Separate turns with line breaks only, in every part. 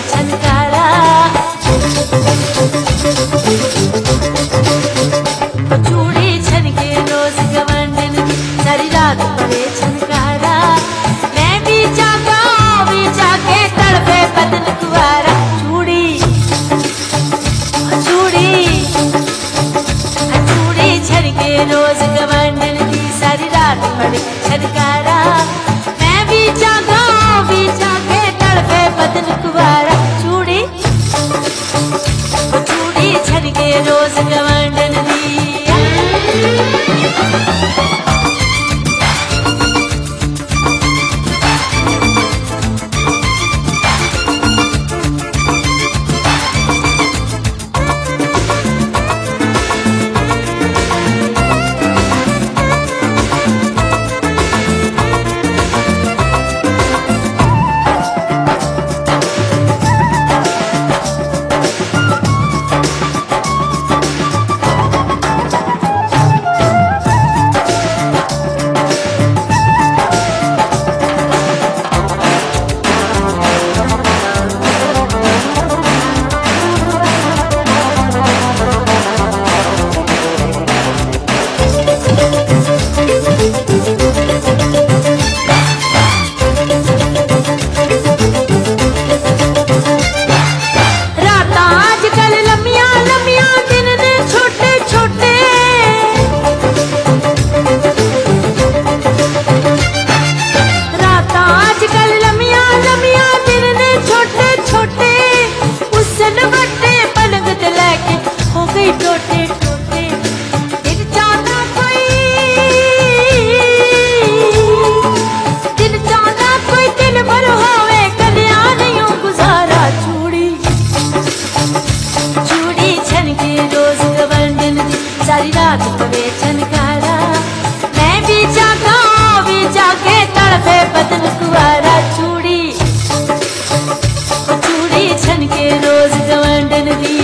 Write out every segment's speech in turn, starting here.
छनकारा। चूड़ी छनके रोज गवंडन दी सारी रात पड़े छनकारा। मैं भी जागा भी जाके तड़पे बदन कुवारा। चूड़ी चूड़ी चूड़ी छनके रोज गवंडन दी सारी रात पड़े छनकारा। मैं भी जागा भी जाके तड़पे बदन कुवारा। चूड़ी चूड़ी छनके रोज गवंडन दी। सारी रात पड़े छनकारा। मैं भी जागा भी जाके तड़पे बदन कुवारा। चूड़ी चूड़ी छनके रोज गवंडन दी।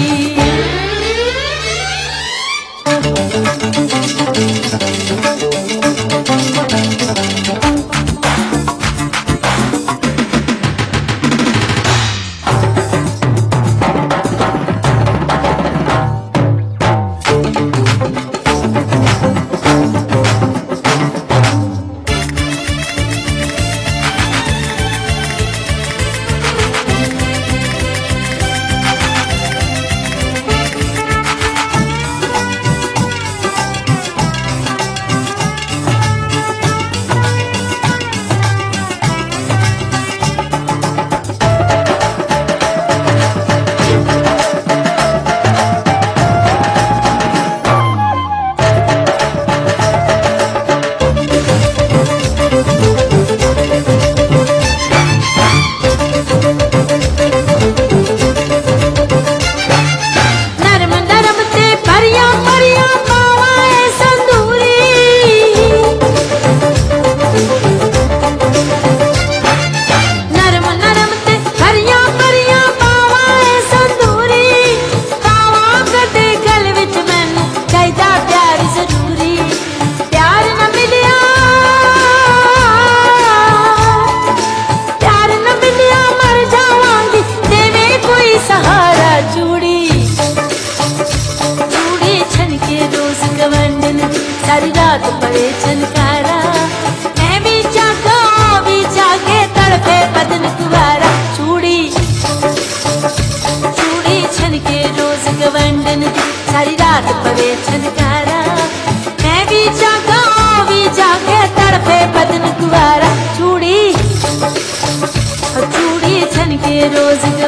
सारी रात पड़े छनकारा। मैं भी जागा भी जाके तड़पे बदन कुवारा। चूड़ी चूड़ी छनके रोज गवंडन दी सारी रात पड़े छनकारा। मैं भी जागा भी जाके तड़पे बदन कुवारा। चूड़ी चूड़ी छनके रोज